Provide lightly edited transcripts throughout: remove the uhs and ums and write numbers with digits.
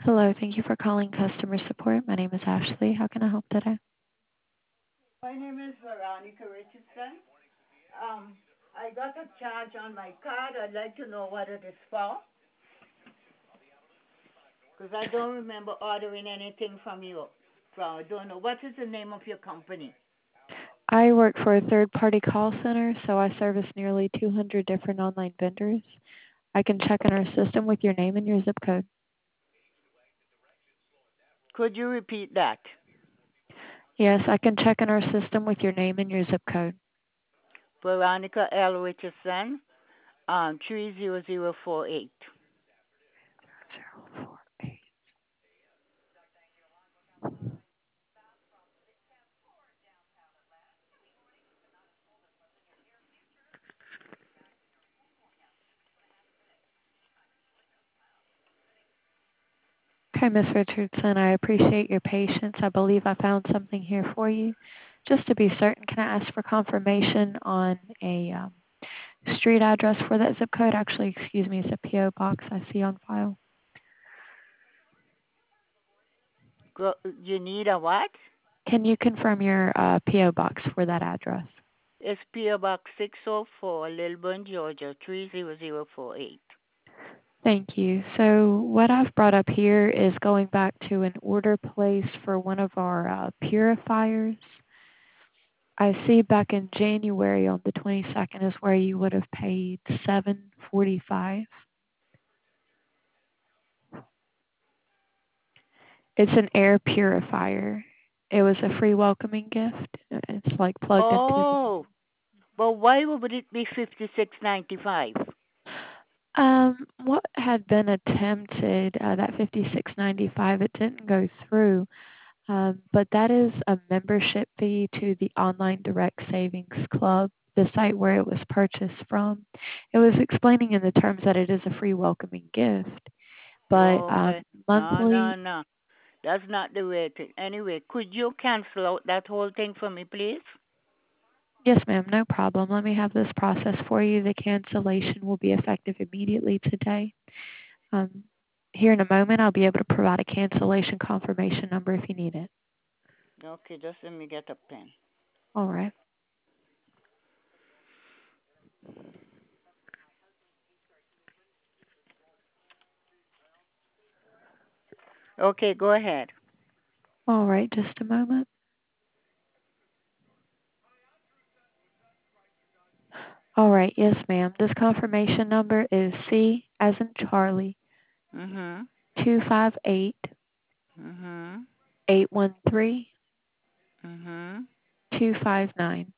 Hello, thank you for calling customer support. My name is Ashley. How can I help today? My name is Veronica Richardson. I got a charge on my card. I'd like to know what it is for because I don't remember ordering anything from you. So I don't know. What is the name of your company? I work for a third-party call center, so I service nearly 200 different online vendors. I can check in our system with your name and your zip code. Could you repeat that? Yes, I can check in our system with your name and your zip code. Veronica L. Richardson, 30048. 048. Okay, Ms. Richardson, I appreciate your patience. I believe I found something here for you. Just to be certain, can I ask for confirmation on a street address for that zip code? Actually, excuse me, it's a P.O. box I see on file. You need a what? Can you confirm your P.O. box for that address? It's PO Box 604, Lilburn, Georgia 30048. Thank you. So what I've brought up here is going back to an order placed for one of our purifiers. I see back in January on the 22nd is where you would have paid $745. It's an air purifier. It was a free welcoming gift. It's like plugged into the Oh, but why would it be 56.95? What had been attempted, that 56.95, it didn't go through. But that is a membership fee to the Online Direct Savings Club, the site where it was purchased from. It was explaining in the terms that it is a free welcoming gift, but Okay. No, no, monthly. no. That's not the way to. Anyway, could you cancel out that whole thing for me, please? Yes, ma'am, no problem. Let me have this process for you. The cancellation will be effective immediately today. Um, Here in a moment, I'll be able to provide a cancellation confirmation number if you need it. Okay, just let me get a pen. All right. Okay, go ahead. All right, just a moment. All right, yes, ma'am. This confirmation number is C as in Charlie, Mhm. 258 Mhm. 813 Mhm. 259.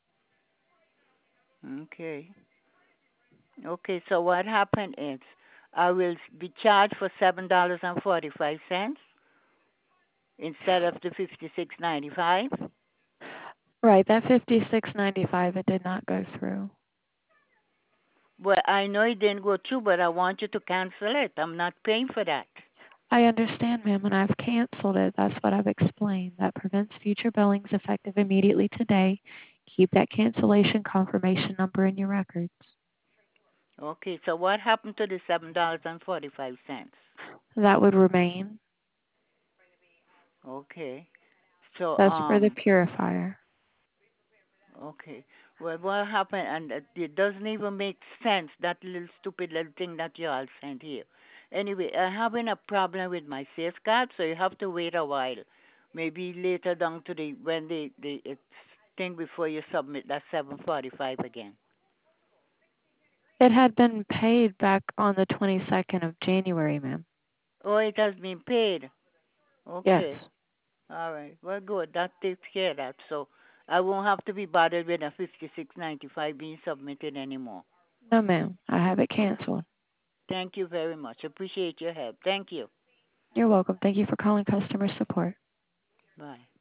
Okay. Okay, so what happened is I will be charged for $7.45 instead of the 56.95. Right, that 56.95 it did not go through. Well, I know it didn't go through, but I want you to cancel it. I'm not paying for that. I understand, ma'am, and I've canceled it. That's what I've explained. That prevents future billings effective immediately today. Keep that cancellation confirmation number in your records. Okay, so what happened to the $7.45? That would remain. Okay. So That's for the purifier. okay. Well, what happened? And it doesn't even make sense, that little stupid little thing that you all sent here. Anyway, I'm having a problem with my safeguard, so you have to wait a while. Maybe later down to the when the thing before you submit that 745 again. It had been paid back on the 22nd of January, ma'am. Oh, it has been paid. Yes. Okay. All right. Well, good. That takes care of that. So I won't have to be bothered with a 56.95 being submitted anymore. No, ma'am. I have it Okay. canceled. Thank you very much. Appreciate your help. Thank you. You're welcome. Thank you for calling customer support. Bye.